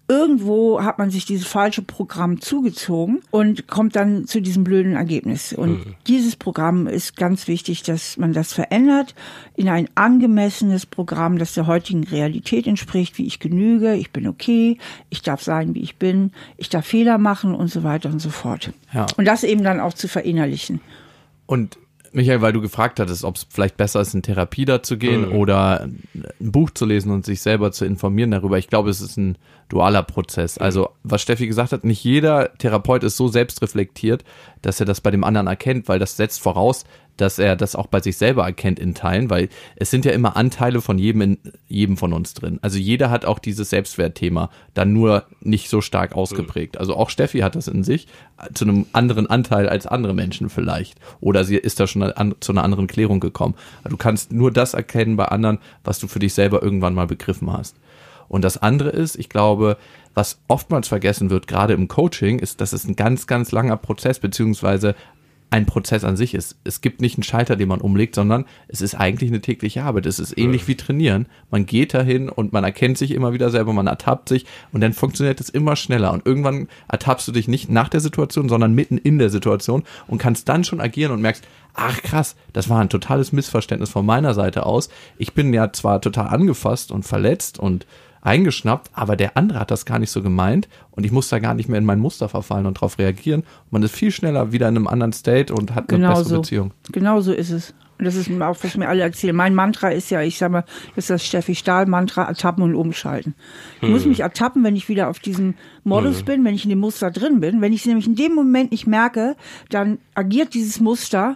hat man sich dieses falsche Programm zugezogen und kommt dann zu diesem blöden Ergebnis. Und dieses Programm ist ganz wichtig, dass man das verändert in ein angemessenes Programm, das der heutigen Realität entspricht, wie ich genüge, ich bin okay, ich darf sein, wie ich bin, ich darf Fehler machen und so weiter und so fort. Ja. Und das eben dann auch zu verinnerlichen. Und Michael, weil du gefragt hattest, ob es vielleicht besser ist, in Therapie da zu gehen oder ein Buch zu lesen und sich selber zu informieren darüber. Ich glaube, es ist ein dualer Prozess. Also, was Steffi gesagt hat, nicht jeder Therapeut ist so selbstreflektiert, dass er das bei dem anderen erkennt, weil das setzt voraus, dass er das auch bei sich selber erkennt in Teilen, weil es sind ja immer Anteile von jedem von uns drin. Also jeder hat auch dieses Selbstwertthema, dann nur nicht so stark ausgeprägt. Also auch Steffi hat das in sich, zu einem anderen Anteil als andere Menschen vielleicht. Oder sie ist da schon zu einer anderen Klärung gekommen. Also du kannst nur das erkennen bei anderen, was du für dich selber irgendwann mal begriffen hast. Und das andere ist, ich glaube, was oftmals vergessen wird, gerade im Coaching, ist, dass es ein ganz, ganz langer Prozess, beziehungsweise ein Prozess an sich ist. Es gibt nicht einen Schalter, den man umlegt, sondern es ist eigentlich eine tägliche Arbeit. Es ist ähnlich wie Trainieren. Man geht dahin und man erkennt sich immer wieder selber, man ertappt sich und dann funktioniert es immer schneller. Und irgendwann ertappst du dich nicht nach der Situation, sondern mitten in der Situation und kannst dann schon agieren und merkst, ach krass, das war ein totales Missverständnis von meiner Seite aus. Ich bin ja zwar total angefasst und verletzt und eingeschnappt, aber der andere hat das gar nicht so gemeint und ich muss da gar nicht mehr in mein Muster verfallen und darauf reagieren. Man ist viel schneller wieder in einem anderen State und hat eine bessere Beziehung. Genau so ist es. Und das ist auch, was mir alle erzählen. Mein Mantra ist ja, ich sag mal, das ist das Steffi Stahl-Mantra, ertappen und umschalten. Ich muss mich ertappen, wenn ich wieder auf diesem Modus bin, wenn ich in dem Muster drin bin. Wenn ich es nämlich in dem Moment nicht merke, dann agiert dieses Muster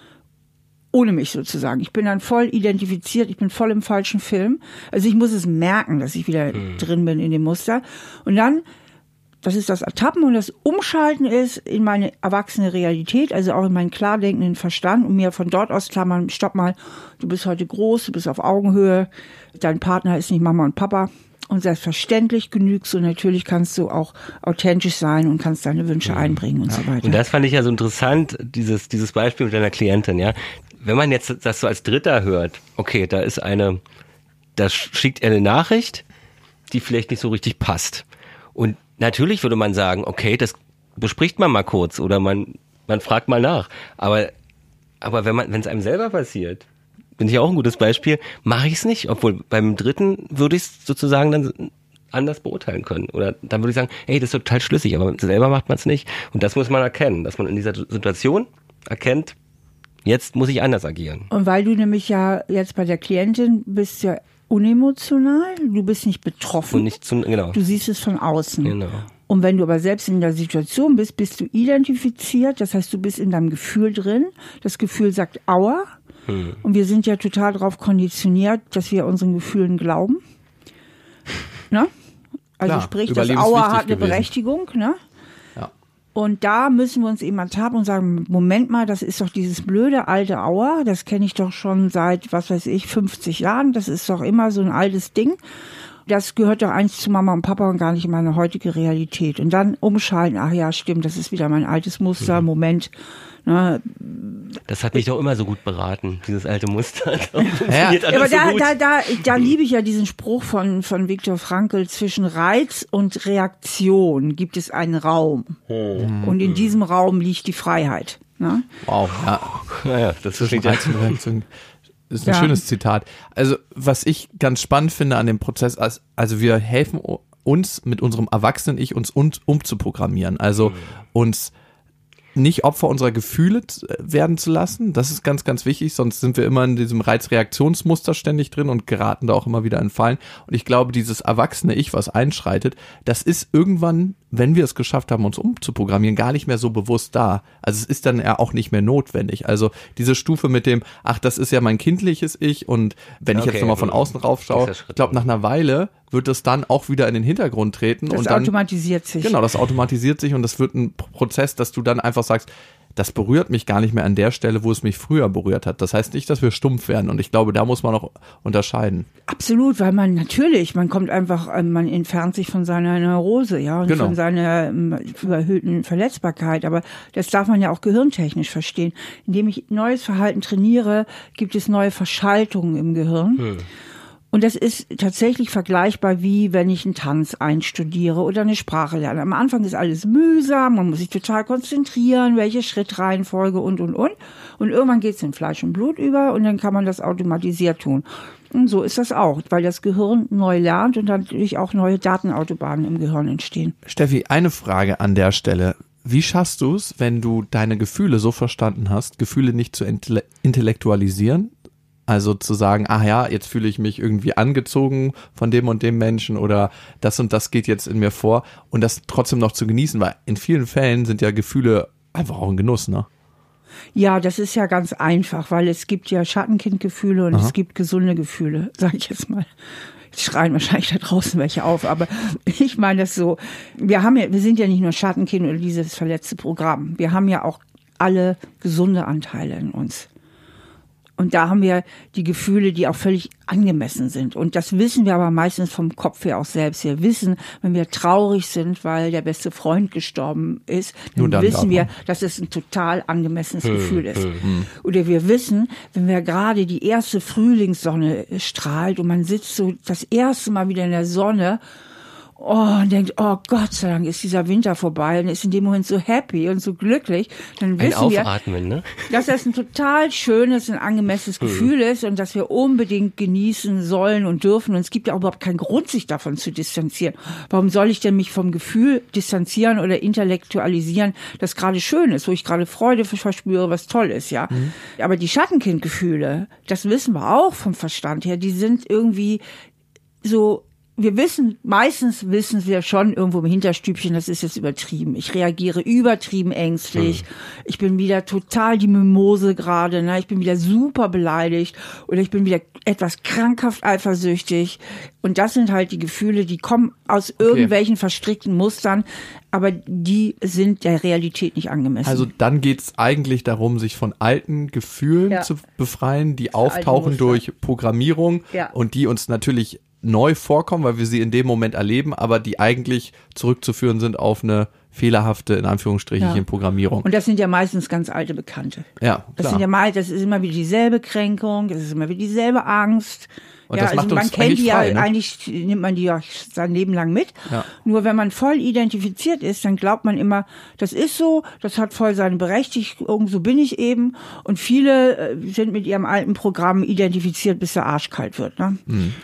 ohne mich sozusagen. Ich bin dann voll identifiziert, ich bin voll im falschen Film. Also ich muss es merken, dass ich wieder drin bin in dem Muster. Und dann Das ist das Ertappen und das Umschalten ist in meine erwachsene Realität, also auch in meinen klar denkenden Verstand und mir von dort aus klar machen, stopp mal, du bist heute groß, du bist auf Augenhöhe, dein Partner ist nicht Mama und Papa und selbstverständlich genügst du, natürlich kannst du auch authentisch sein und kannst deine Wünsche einbringen und so weiter. Und das fand ich ja so interessant, dieses Beispiel mit deiner Klientin, ja. Wenn man jetzt das so als Dritter hört, okay, da schickt er eine Nachricht, die vielleicht nicht so richtig passt. Und natürlich würde man sagen, okay, das bespricht man mal kurz oder man fragt mal nach. Aber wenn es einem selber passiert, bin ich auch ein gutes Beispiel, mache ich es nicht. Obwohl beim Dritten würde ich es sozusagen dann anders beurteilen können. Oder dann würde ich sagen, hey, das ist total schlüssig, aber selber macht man es nicht. Und das muss man erkennen, dass man in dieser Situation erkennt, jetzt muss ich anders agieren. Und weil du nämlich ja jetzt bei der Klientin bist ja unemotional, du bist nicht betroffen. Und nicht genau. Du siehst es von außen. Genau. Und wenn du aber selbst in der Situation bist, bist du identifiziert, das heißt, du bist in deinem Gefühl drin. Das Gefühl sagt Aua. Und wir sind ja total darauf konditioniert, dass wir unseren Gefühlen glauben. Ne? Also Klar, sprich, das Aua hat eine Berechtigung, ne? Ja. Und da müssen wir uns eben ertappen und sagen, Moment mal, das ist doch dieses blöde alte Aua, das kenne ich doch schon seit, 50 Jahren, das ist doch immer so ein altes Ding. Das gehört doch eigentlich zu Mama und Papa und gar nicht in meine heutige Realität. Und dann umschalten, ach ja, stimmt, das ist wieder mein altes Muster, Moment. Ne? Das hat mich doch immer so gut beraten, dieses alte Muster. Ja, aber da liebe ich ja diesen Spruch von Viktor Frankl, zwischen Reiz und Reaktion gibt es einen Raum. Und in diesem Raum liegt die Freiheit. Ne? Wow, ja. Naja, das ist Reaktion. Das ist ein schönes Zitat. Also, was ich ganz spannend finde an dem Prozess, also wir helfen uns mit unserem Erwachsenen-Ich uns umzuprogrammieren. Also uns nicht Opfer unserer Gefühle werden zu lassen. Das ist ganz, ganz wichtig, sonst sind wir immer in diesem Reizreaktionsmuster ständig drin und geraten da auch immer wieder in Fallen. Und ich glaube, dieses erwachsene Ich, was einschreitet, das ist irgendwann, wenn wir es geschafft haben, uns umzuprogrammieren, gar nicht mehr so bewusst da. Also es ist dann ja auch nicht mehr notwendig. Also diese Stufe mit dem, ach, das ist ja mein kindliches Ich und wenn ich jetzt nochmal von außen raufschaue, ich glaube, nach einer Weile wird es dann auch wieder in den Hintergrund treten. Das und dann automatisiert sich. Genau, das automatisiert sich und das wird ein Prozess, dass du dann einfach sagst, das berührt mich gar nicht mehr an der Stelle, wo es mich früher berührt hat. Das heißt nicht, dass wir stumpf werden und ich glaube, da muss man auch unterscheiden. Absolut, weil man entfernt sich von seiner Neurose, ja, und von seiner überhöhten Verletzbarkeit. Aber das darf man ja auch gehirntechnisch verstehen. Indem ich neues Verhalten trainiere, gibt es neue Verschaltungen im Gehirn. Und das ist tatsächlich vergleichbar, wie wenn ich einen Tanz einstudiere oder eine Sprache lerne. Am Anfang ist alles mühsam, man muss sich total konzentrieren, welche Schrittreihenfolge und. Und irgendwann geht es in Fleisch und Blut über und dann kann man das automatisiert tun. Und so ist das auch, weil das Gehirn neu lernt und dann natürlich auch neue Datenautobahnen im Gehirn entstehen. Steffi, eine Frage an der Stelle. Wie schaffst du es, wenn du deine Gefühle so verstanden hast, Gefühle nicht zu intellektualisieren? Also zu sagen, ach ja, jetzt fühle ich mich irgendwie angezogen von dem und dem Menschen oder das und das geht jetzt in mir vor und das trotzdem noch zu genießen, weil in vielen Fällen sind ja Gefühle einfach auch ein Genuss, ne? Ja, das ist ja ganz einfach, weil es gibt ja Schattenkindgefühle und es gibt gesunde Gefühle, sage ich jetzt mal. Jetzt schreien wahrscheinlich da draußen welche auf, aber ich meine das so, wir sind ja nicht nur Schattenkind oder dieses verletzte Programm, wir haben ja auch alle gesunde Anteile in uns. Und da haben wir die Gefühle, die auch völlig angemessen sind. Und das wissen wir aber meistens vom Kopf her auch selbst. Wir wissen, wenn wir traurig sind, weil der beste Freund gestorben ist, dann wissen wir, dass es ein total angemessenes Gefühl ist. Oder wir wissen, wenn wir gerade die erste Frühlingssonne strahlt und man sitzt so das erste Mal wieder in der Sonne und denkt, oh Gott sei Dank ist dieser Winter vorbei und ist in dem Moment so happy und so glücklich, dann wissen wir, ne? dass das ein total schönes und angemessenes Gefühl ist und dass wir unbedingt genießen sollen und dürfen. Und es gibt ja auch überhaupt keinen Grund, sich davon zu distanzieren. Warum soll ich denn mich vom Gefühl distanzieren oder intellektualisieren, das gerade schön ist, wo ich gerade Freude verspüre, was toll ist, ja? Aber die Schattenkindgefühle, das wissen wir auch vom Verstand her, die sind irgendwie so meistens wissen wir schon irgendwo im Hinterstübchen, das ist jetzt übertrieben. Ich reagiere übertrieben ängstlich. Ich bin wieder total die Mimose gerade, ne? Ich bin wieder super beleidigt oder ich bin wieder etwas krankhaft eifersüchtig. Und das sind halt die Gefühle, die kommen aus irgendwelchen verstrickten Mustern, aber die sind der Realität nicht angemessen. Also dann geht's eigentlich darum, sich von alten Gefühlen zu befreien, die auftauchen durch Programmierung und die uns natürlich neu vorkommen, weil wir sie in dem Moment erleben, aber die eigentlich zurückzuführen sind auf eine fehlerhafte, in Anführungsstrichen, Programmierung. Und das sind ja meistens ganz alte Bekannte. Ja, klar. Das ist immer wieder dieselbe Kränkung, das ist immer wieder dieselbe Angst. Und das macht man uns kennt die frei, ne? Eigentlich nimmt man die ja sein Leben lang mit. Ja. Nur wenn man voll identifiziert ist, dann glaubt man immer, das ist so, das hat voll seine Berechtigung, so bin ich eben. Und viele sind mit ihrem alten Programm identifiziert, bis der Arsch kalt wird, ne?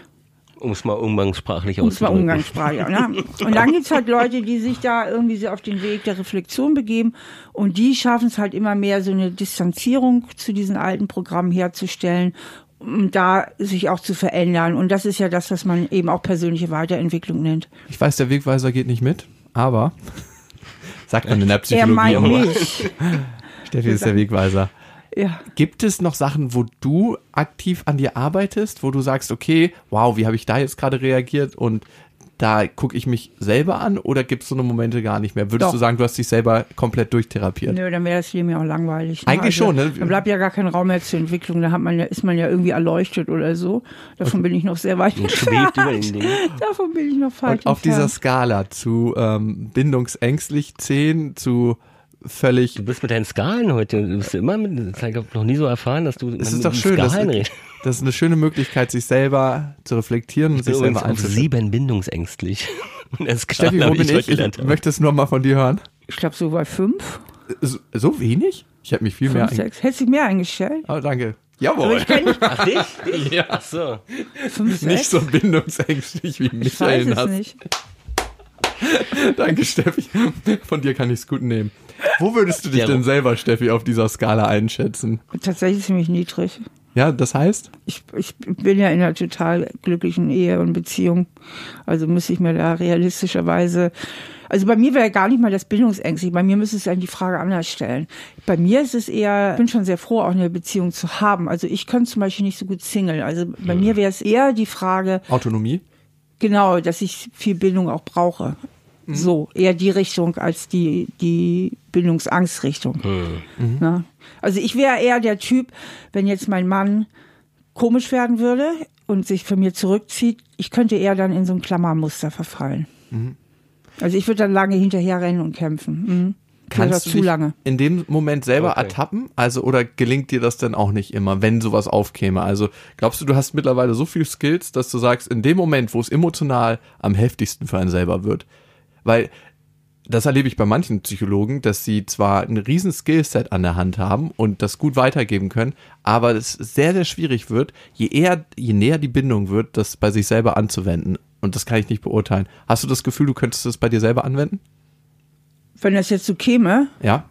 Um es mal umgangssprachlich auszudrücken. Ne? Und dann gibt's halt Leute, die sich da irgendwie so auf den Weg der Reflexion begeben und die schaffen es halt immer mehr, so eine Distanzierung zu diesen alten Programmen herzustellen, um da sich auch zu verändern. Und das ist ja das, was man eben auch persönliche Weiterentwicklung nennt. Ich weiß, der Wegweiser geht nicht mit, aber sagt man in der Psychologie. Er meint mich. Steffi ist der Wegweiser. Ja. Gibt es noch Sachen, wo du aktiv an dir arbeitest, wo du sagst, okay, wow, wie habe ich da jetzt gerade reagiert und da gucke ich mich selber an, oder gibt es so eine Momente gar nicht mehr? Würdest du sagen, du hast dich selber komplett durchtherapiert? Nö, dann wäre das Leben ja auch langweilig. Ne? Eigentlich schon, ne? Dann bleibt ja gar kein Raum mehr zur Entwicklung, da ist man ja irgendwie erleuchtet oder so. Davon bin ich noch sehr weit entfernt. Davon bin ich noch weit entfernt. Und auf dieser Skala zu bindungsängstlich 10 zu völlig... Du bist mit deinen Skalen heute, du bist immer mit, ich habe noch nie so erfahren, dass du es ist doch schön, das ist eine schöne Möglichkeit, sich selber zu reflektieren und sich selber einzuschätzen. 7 bindungsängstlich. Steffi, wo bin ich? Ich möchte es nur mal von dir hören. Ich glaube so bei 5. So wenig? Ich hätte mich viel 5, mehr 6. Hättest du mehr eingestellt? Oh, danke. Jawohl. Ach, dich? Ja. Ach so. 5, 6? Nicht so bindungsängstlich wie Michael. Ich weiß es nicht. Danke, Steffi. Von dir kann ich es gut nehmen. Wo würdest du dich denn selber, Steffi, auf dieser Skala einschätzen? Tatsächlich ziemlich niedrig. Ja, das heißt? Ich bin ja in einer total glücklichen Ehe und Beziehung. Also muss ich mir da realistischerweise... Also bei mir wäre gar nicht mal das Bindungsängstliche. Bei mir müsste es dann die Frage anders stellen. Bei mir ist es eher, ich bin schon sehr froh, auch eine Beziehung zu haben. Also ich könnte zum Beispiel nicht so gut Single. Also bei mir wäre es eher die Frage... Autonomie? Genau, dass ich viel Bindung auch brauche. So, eher die Richtung als die Bindungsangstrichtung. Na? Also ich wäre eher der Typ, wenn jetzt mein Mann komisch werden würde und sich von mir zurückzieht, ich könnte eher dann in so ein Klammermuster verfallen. Also ich würde dann lange hinterherrennen und kämpfen. Kannst du dich in dem Moment selber ertappen? Also, oder gelingt dir das denn auch nicht immer, wenn sowas aufkäme? Also, glaubst du hast mittlerweile so viel Skills, dass du sagst, in dem Moment, wo es emotional am heftigsten für einen selber wird, weil das erlebe ich bei manchen Psychologen, dass sie zwar ein riesen Skillset an der Hand haben und das gut weitergeben können, aber es sehr, sehr schwierig wird, je näher die Bindung wird, das bei sich selber anzuwenden. Und das kann ich nicht beurteilen. Hast du das Gefühl, du könntest das bei dir selber anwenden? Wenn das jetzt so käme? Ja.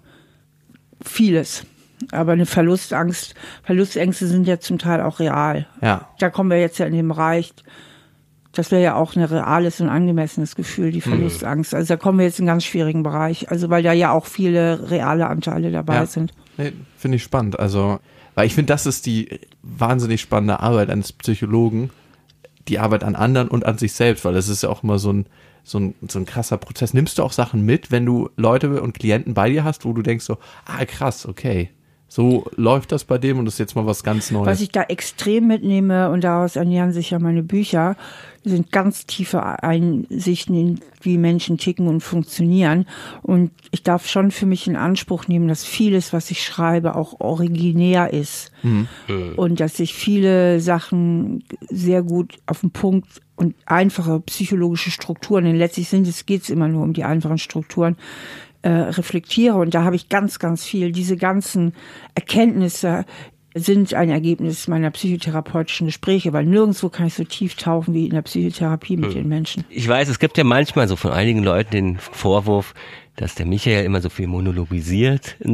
Vieles. Aber eine Verlustängste sind ja zum Teil auch real. Ja. Da kommen wir jetzt ja in den Bereich, das wäre ja auch ein reales und angemessenes Gefühl, die Verlustangst. Also da kommen wir jetzt in einen ganz schwierigen Bereich. Also weil da ja auch viele reale Anteile dabei sind. Nee, finde ich spannend. Also, weil ich finde, das ist die wahnsinnig spannende Arbeit eines Psychologen, die Arbeit an anderen und an sich selbst, weil das ist ja auch immer so ein krasser Prozess. Nimmst du auch Sachen mit, wenn du Leute und Klienten bei dir hast, wo du denkst so, krass, okay, so läuft das bei dem und das ist jetzt mal was ganz Neues. Was ich da extrem mitnehme, und daraus ernähren sich ja meine Bücher, sind ganz tiefe Einsichten in, wie Menschen ticken und funktionieren. Und ich darf schon für mich in Anspruch nehmen, dass vieles, was ich schreibe, auch originär ist. Und dass ich viele Sachen sehr gut auf den Punkt und einfache psychologische Strukturen, denn letztlich geht es immer nur um die einfachen Strukturen, reflektiere. Und da habe ich ganz, ganz viel. Diese ganzen Erkenntnisse sind ein Ergebnis meiner psychotherapeutischen Gespräche, weil nirgendwo kann ich so tief tauchen wie in der Psychotherapie mit den Menschen. Ich weiß, es gibt ja manchmal so von einigen Leuten den Vorwurf, dass der Michael immer so viel monologisiert in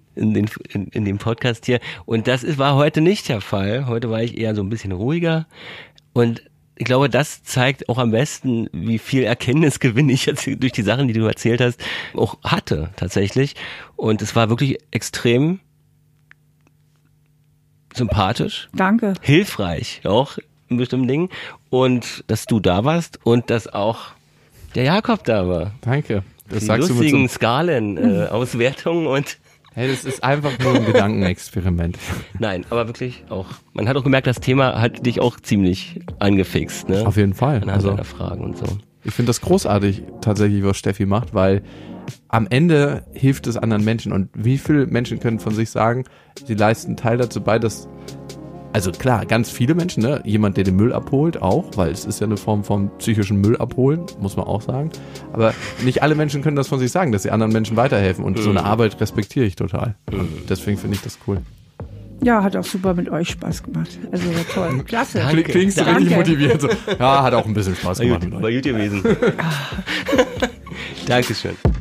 dem Podcast hier. Und das war heute nicht der Fall. Heute war ich eher so ein bisschen ruhiger. Und ich glaube, das zeigt auch am besten, wie viel Erkenntnisgewinn ich jetzt durch die Sachen, die du erzählt hast, auch hatte tatsächlich. Und es war wirklich extrem sympathisch. Danke. Hilfreich auch in bestimmten Dingen. Und dass du da warst und dass auch der Jakob da war. Danke. Das Die sagst lustigen du mit Skalen, Auswertungen und hey, das ist einfach nur ein Gedankenexperiment. nein, aber wirklich auch. Man hat auch gemerkt, das Thema hat dich auch ziemlich angefixt, ne? Auf jeden Fall. Anhand deiner Fragen und so. Ich finde das großartig tatsächlich, was Steffi macht, weil am Ende hilft es anderen Menschen. Und wie viele Menschen können von sich sagen, sie leisten einen Teil dazu bei, dass, also klar, ganz viele Menschen, ne? Jemand, der den Müll abholt, auch, weil es ist ja eine Form von psychischen Müll abholen, muss man auch sagen. Aber nicht alle Menschen können das von sich sagen, dass sie anderen Menschen weiterhelfen. Und so eine Arbeit respektiere ich total. Und deswegen finde ich das cool. Ja, hat auch super mit euch Spaß gemacht. Also war toll. Klasse. Danke. Klingst du richtig motiviert? So. Ja, hat auch ein bisschen Spaß gemacht mit euch. War gut gewesen. Dankeschön.